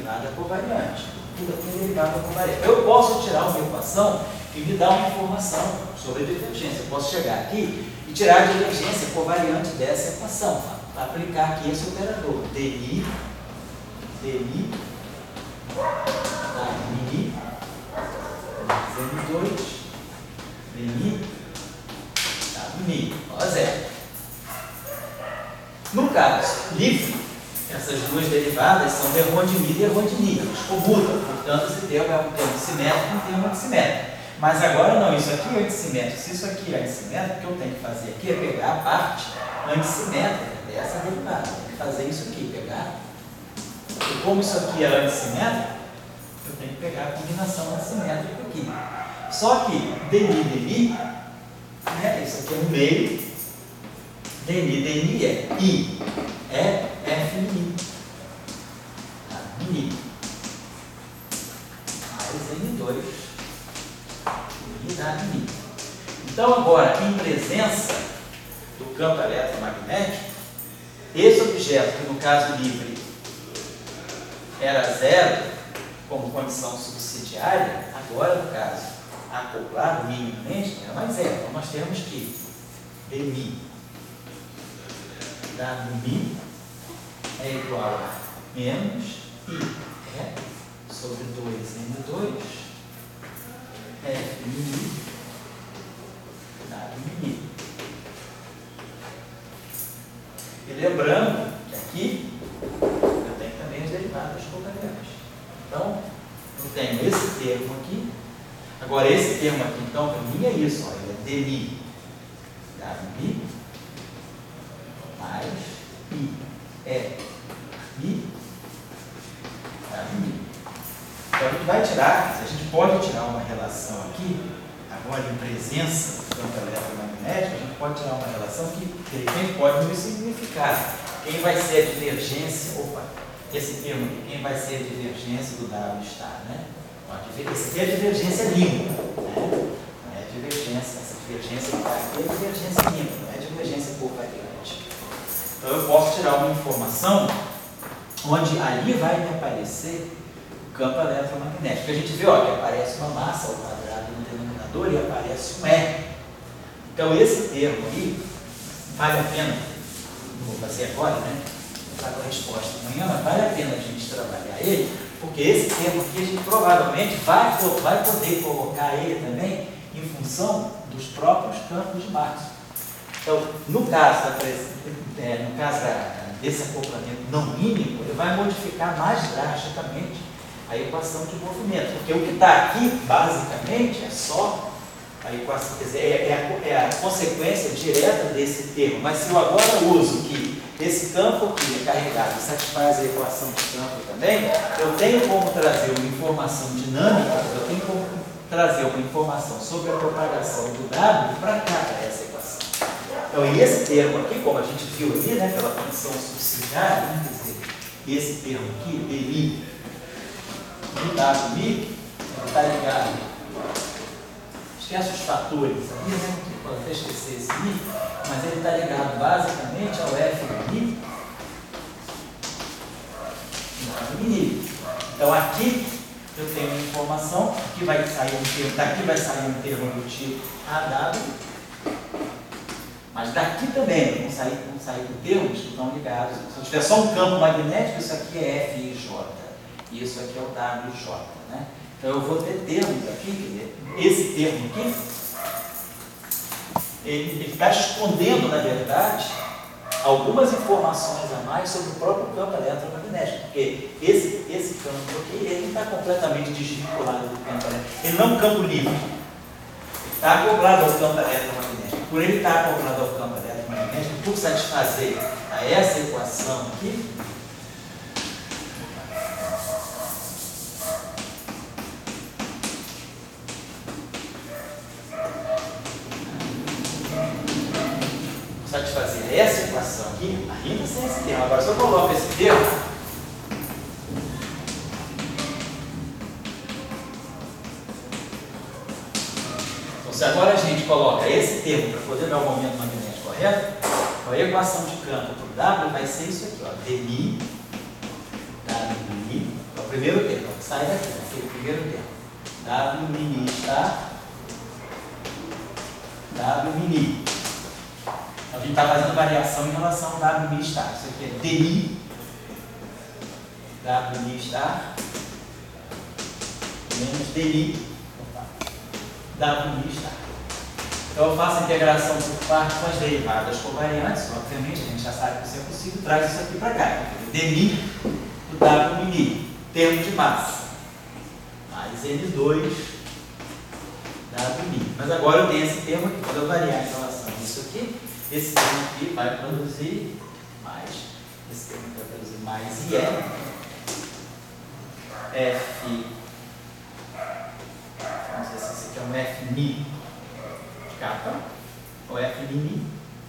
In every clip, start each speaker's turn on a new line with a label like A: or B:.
A: derivada covariante. Tudo aqui é derivada covariante. Eu posso tirar uma equação que me dá uma informação sobre a divergência. Eu posso chegar aqui e tirar a divergência covariante dessa equação. Aplicar aqui esse operador. DI da Mi, M2, DI da Mi, ó, zero. No caso livre, essas duas derivadas são Hermodini e Hermodini, eles comutam, portanto esse termo é um termo simétrico e um termo antissimétrico. Mas agora não, isso aqui é antissimétrico. Se isso aqui é antissimétrico, o que eu tenho que fazer aqui é pegar a parte antissimétrica dessa derivada. Tem que fazer isso aqui, pegar. E como isso aqui é antissimétrico, eu tenho que pegar a combinação antissimétrica aqui. Só que DI, né, isso aqui é no meio. DI é I, é FI. Tá? Mi. Mais N2. I dá Mi. Então agora, em presença do campo eletromagnético, esse objeto, que no caso livre era zero, como condição subsidiária, agora no caso acoplado, minimamente, era mais zero. Então nós temos que dmi da Mi é igual a menos I sobre 2N2 FI da Mi. E lembrando que aqui eu tenho também as derivadas covariantes. Então, eu tenho esse termo aqui. Agora, esse termo aqui, então, para mim é isso. Ó, ele é dmi da Mi mais I é Mi da Mi. Então, a gente vai tirar, a gente pode tirar uma relação aqui, agora em presença do campo eletromagnético, a gente pode tirar uma relação que, de repente, pode nos significar quem vai ser a divergência, esse termo aqui, quem vai ser a divergência do W star, né? Esse aqui é a divergência limpa, né? Não é a divergência, essa divergência que está aqui é a divergência limpa, não é a divergência covariante. Então eu posso tirar uma informação onde ali vai me aparecer o campo eletromagnético. A gente vê, ó, que aparece uma massa ao quadrado no denominador e aparece um R. Então esse termo aí vale a pena, não vou fazer agora, né? Vou dar a resposta amanhã, mas vale a pena a gente trabalhar ele, porque esse termo aqui a gente provavelmente vai poder colocar ele também em função dos próprios campos de Marx. Então, no caso desse acoplamento não mínimo, ele vai modificar mais drasticamente a equação de movimento, porque o que está aqui, basicamente, é só a equação, quer dizer, é a consequência direta desse termo. Mas se eu agora uso que esse campo aqui é carregado e satisfaz a equação de campo também, eu tenho como trazer uma informação dinâmica, eu tenho como trazer uma informação sobre a propagação do W para cá, para essa equação. Então, e esse termo aqui, como a gente viu ali, né, pela função subsidiária, né, quer dizer, esse termo aqui, dmi do WMI, está ligado. Esquece os fatores ali, né? Pode até esquecer esse I, mas ele está ligado basicamente ao FI e Mi. Então aqui eu tenho uma informação, aqui vai sair um termo, daqui vai sair um termo do tipo AW, mas daqui também vão sair termos que estão ligados. Se eu tiver só um campo magnético, isso aqui é FIJ, e isso aqui é o WJ, né? Então eu vou ter termos aqui, quer dizer, esse termo aqui, ele está escondendo, na verdade, algumas informações a mais sobre o próprio campo eletromagnético, porque esse campo aqui, ele está completamente desvinculado do campo eletromagnético, ele não é um campo livre, ele está acoplado ao campo eletromagnético. Por ele estar acoplado ao campo eletromagnético, por satisfazer a essa equação aqui, satisfazer essa equação aqui, ainda sem esse termo. Agora, se eu coloco esse termo, então se agora a gente coloca esse termo para poder dar o momento magnético correto, então a equação de campo para o W vai ser isso aqui, ó, dmi, WI, primeiro termo, sai daqui, aquele primeiro termo. W mini está W mini. A gente está fazendo variação em relação ao W mini está. Isso aqui é DI, W mini está, menos DI, W mini está. Então eu faço a integração por partes com as derivadas covariantes, obviamente a gente já sabe que isso é possível, traz isso aqui para cá. DI do W mini, termo de massa, mais N2 W mini. Mas agora eu tenho esse termo aqui, quando eu variar em relação a isso aqui, esse termo aqui vai produzir mais, esse termo aqui vai produzir mais IE, F, vamos dizer assim, esse aqui é um F mi de capa, ou F mini,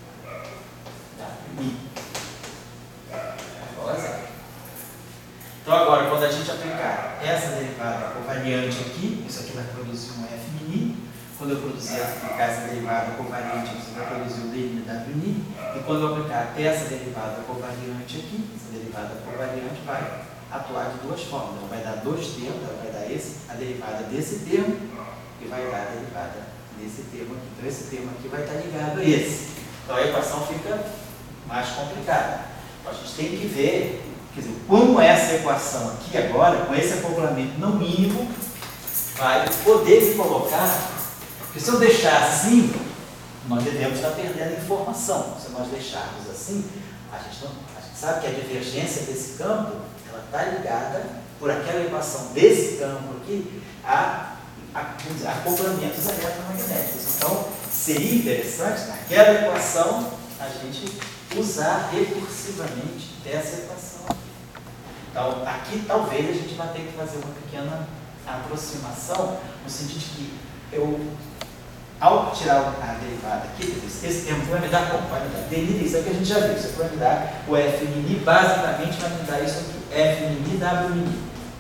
A: W mi, igual a zero. Então agora, quando a gente aplicar essa derivada covariante aqui, isso aqui vai produzir um F mini. Quando eu aplicar essa derivada covariante, você vai produzir o DI W mini. E quando eu aplicar essa derivada covariante aqui, essa derivada covariante vai atuar de duas formas. Ela vai dar dois termos, ela vai dar a derivada desse termo e vai dar a derivada desse termo aqui. Então esse termo aqui vai estar ligado a esse. Então a equação fica mais complicada. Então a gente tem que ver, quer dizer, como essa equação aqui agora, com esse acoplamento no mínimo, vai poder se colocar. Porque se eu deixar assim, nós devemos estar perdendo informação. Se nós deixarmos assim, a gente sabe que a divergência desse campo ela está ligada por aquela equação desse campo aqui a acoplamentos eletromagnéticos. Então, seria interessante, naquela equação, a gente usar recursivamente dessa equação. Então, aqui talvez a gente vai ter que fazer uma pequena aproximação, no sentido de que ao tirar a derivada aqui, esse termo vai me dar como? Vai me dar DI, isso aqui a gente já viu, isso aqui vai me dar o F mini, basicamente vai me dar isso aqui, F mini, W mini.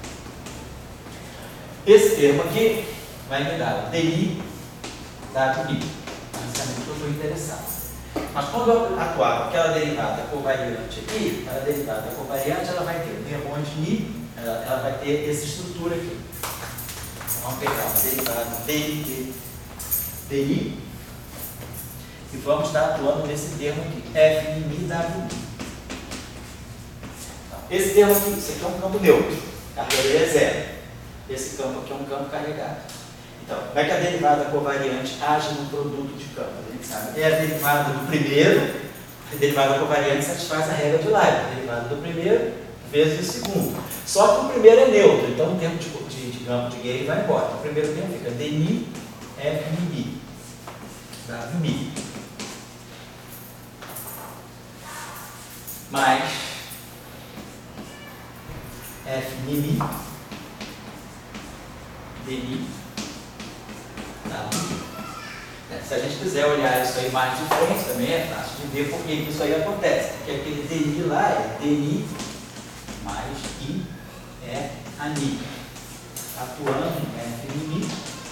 A: Esse termo aqui vai me dar o DI, W mini, basicamente que eu estou interessado. Mas quando eu atuar com aquela derivada covariante aqui, a derivada covariante ela vai ter o termo de mi, ela vai ter essa estrutura aqui. Vamos pegar uma derivada DI e vamos estar atuando nesse termo aqui, F mini W mini. Esse termo aqui, isso aqui é um campo neutro, carga dele é zero. Esse campo aqui é um campo carregado. Então, como é que a derivada covariante age no produto de campo? A gente sabe, é a derivada do primeiro, a derivada covariante satisfaz a regra de Leibniz, a derivada do primeiro vezes o segundo. Só que o primeiro é neutro, então o termo de campo de Gay vai embora. Então, o primeiro termo fica DI, F mini, W mini, mais F mini, DI, W mini. Se a gente quiser olhar isso aí mais de frente, também é fácil de ver por que isso aí acontece. Porque aquele DI lá é DI mais I é ANI, atuando em F mini,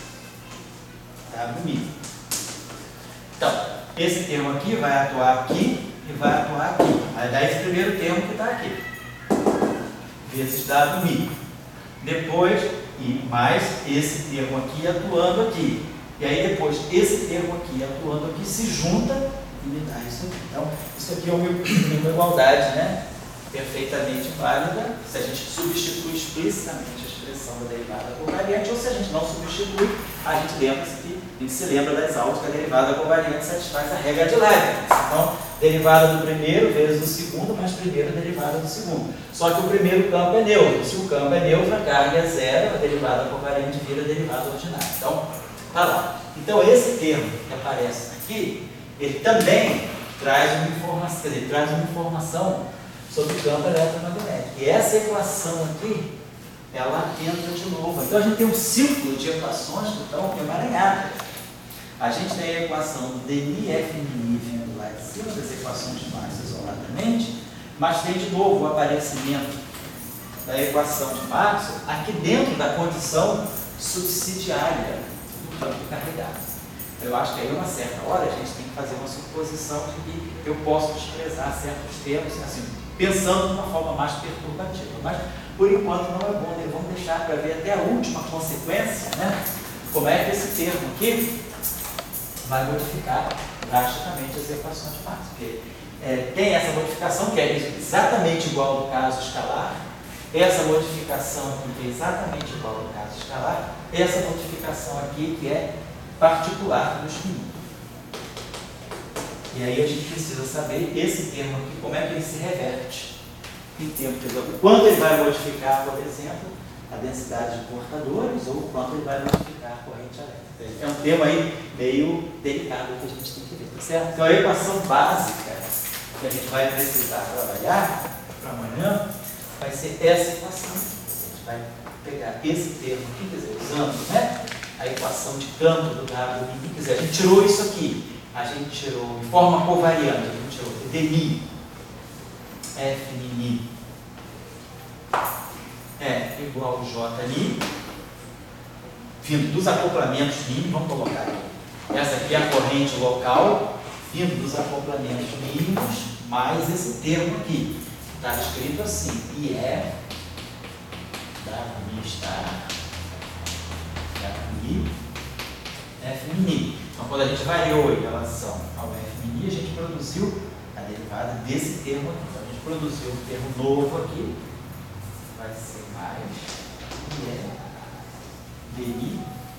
A: W mini. Então, esse termo aqui vai atuar aqui e vai atuar aqui. Vai dar esse primeiro termo que está aqui, vezes W mini. Depois, e mais esse termo aqui atuando aqui. E aí depois, esse termo aqui atuando aqui se junta e me dá isso aqui. Então, isso aqui é uma igualdade, né? Perfeitamente válida, se a gente substitui explicitamente a expressão da derivada covariante, ou se a gente não substitui, a gente se lembra das aulas que a derivada covariante satisfaz a regra de Leibniz. Então, derivada do primeiro vezes do segundo, mais primeiro derivada do segundo. Só que o primeiro campo é neutro. Se o campo é neutro, a carga é zero, a derivada covariante vira a derivada ordinária. Então, tá lá. Então, esse termo que aparece aqui, ele também traz uma informação sobre o campo eletromagnético. E essa equação aqui, ela entra de novo. Então a gente tem um círculo de equações que estão emaranhadas. A gente tem a equação do DI, F mini vindo lá de cima, das equações de Marx isoladamente, mas tem de novo o aparecimento da equação de Marx aqui dentro da condição subsidiária do campo carregado. Então, eu acho que aí, a uma certa hora, a gente tem que fazer uma suposição de que eu posso desprezar certos termos, assim, pensando de uma forma mais perturbativa. Mas, por enquanto, não é bom, né? Vamos deixar para ver até a última consequência, né? Como é que esse termo aqui vai modificar drasticamente as equações de Marx. Porque tem essa modificação que é exatamente igual ao caso escalar, essa modificação aqui que é exatamente igual ao caso escalar, essa modificação aqui que é particular do espinho. E aí a gente precisa saber esse termo aqui, como é que ele se reverte em termos de quanto ele vai modificar, por exemplo, a densidade de portadores ou quanto ele vai modificar a corrente elétrica. É um tema aí meio delicado que a gente tem que ver, tá certo? Então a equação básica que a gente vai precisar trabalhar para amanhã vai ser essa equação. A gente vai pegar esse termo aqui, quer dizer, usando, né, a equação de campo do W, quer dizer, a gente tirou isso aqui. A gente tirou de forma covariante, a gente tirou dmi, f mini é igual a j li, vindo dos acoplamentos mínimos, vamos colocar aqui. Essa aqui é a corrente local, vindo dos acoplamentos mínimos, mais esse termo aqui. Está escrito assim, IF, W estar, W, F mini. Então, quando a gente variou em relação ao F mini, a gente produziu a derivada desse termo aqui. Então, a gente produziu um termo novo aqui, vai ser mais dmi,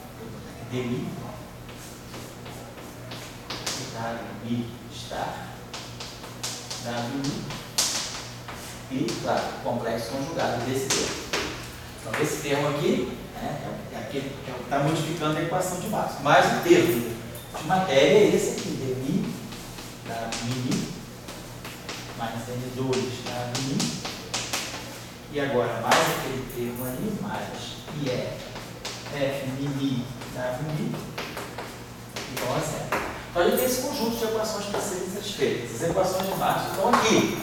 A: W estar, W e, claro, o complexo conjugado desse termo. Então, esse termo aqui é aquele que está modificando a equação de Marx. Mas o termo de matéria é esse aqui, dmi da mini mais n2 da mini. E agora mais aquele termo ali, mais f mini da mini igual a zero. Então a gente tem esse conjunto de equações para serem satisfeitas. As equações de Marx estão aqui.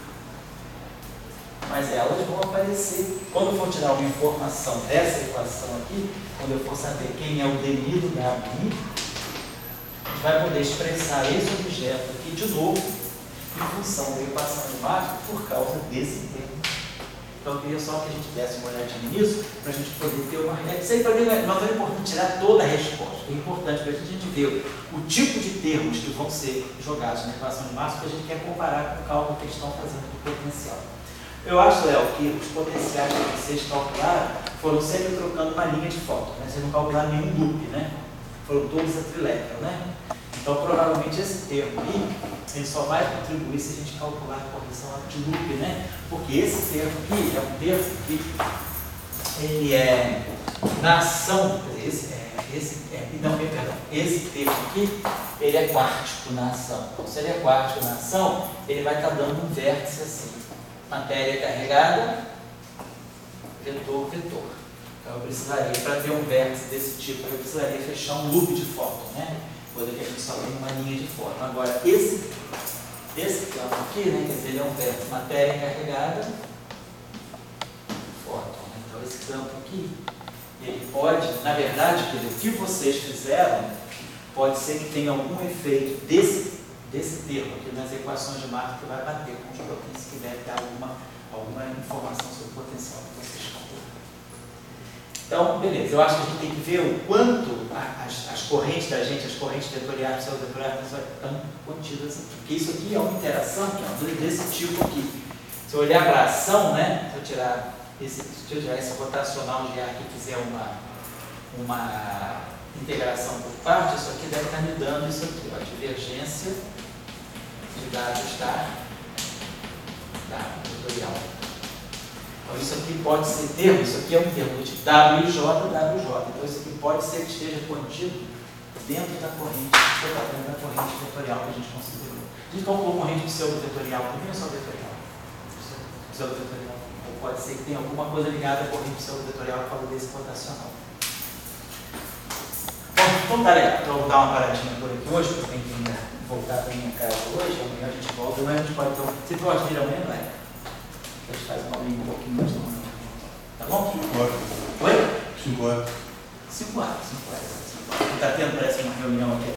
A: Mas elas vão aparecer, quando eu for tirar uma informação dessa equação aqui, quando eu for saber quem é o dmi do W, a gente vai poder expressar esse objeto aqui de novo em função da equação de Marx por causa desse termo. Então eu queria só que a gente desse uma olhadinha nisso, para a gente poder ter uma rede. Isso aí para mim não é importante tirar toda a resposta, é importante para a gente ver o tipo de termos que vão ser jogados na equação de Marx, porque a gente quer comparar com o cálculo que eles estão fazendo do potencial. Eu acho, Léo, que os potenciais que vocês calcularam foram sempre trocando uma linha de fóton, né? Vocês não calcularam nenhum loop, né? Foram todos a trilétero, né? Então, provavelmente, esse termo aí, ele só vai contribuir se a gente calcular a correção de loop, né? Porque esse termo aqui é um termo que ele é na ação, quer dizer, esse termo aqui, ele é quártico na ação. Então, se ele é quártico na ação, ele vai estar dando um vértice assim. Matéria carregada, vetor, vetor. Então eu precisaria, para ter um vértice desse tipo, eu precisaria fechar um loop de fóton, né? Coisa que a gente só tem uma linha de fóton. Agora, esse campo aqui, né? Quer dizer, ele é um vértice matéria carregada, fóton. Então esse campo aqui, ele pode, na verdade, o que vocês fizeram, pode ser que tenha algum efeito desse termo aqui nas equações de Marx que vai bater com os potenciais, que deve dar alguma informação sobre o potencial que vocês calcularam. Então, beleza, eu acho que a gente tem que ver o quanto as correntes da gente, as correntes vetoriais, pseudo-vetoriais, estão contidas aqui. Porque isso aqui é uma interação desse tipo aqui. Se eu olhar para a ação, né, se eu tirar esse rotacional de ar e fizer uma integração por parte, isso aqui deve estar me dando isso aqui, ó, divergência de dado estar vetorial. Então isso aqui pode ser termo, isso aqui é um termo de WJ, WJ. Então isso aqui pode ser que esteja contido dentro da corrente vetorial que a gente considerou. A gente calculou corrente pseudo-vetorial, também é só vetorial. Pseudo-vetorial. Ou pode ser que tenha alguma coisa ligada à corrente pseudo-vetorial por causa desse rotacional. Então tá legal, então eu vou dar uma paradinha por aqui hoje, porque eu tenho que voltar para minha casa hoje, amanhã a gente volta, amanhã a gente pode, então, se pode vir amanhã, vai. A gente faz uma aulinha um pouquinho mais longa. Tá bom?
B: 5 horas.
A: Oi?
B: 5 horas.
A: 5 horas. Está tendo, parece, uma reunião aqui.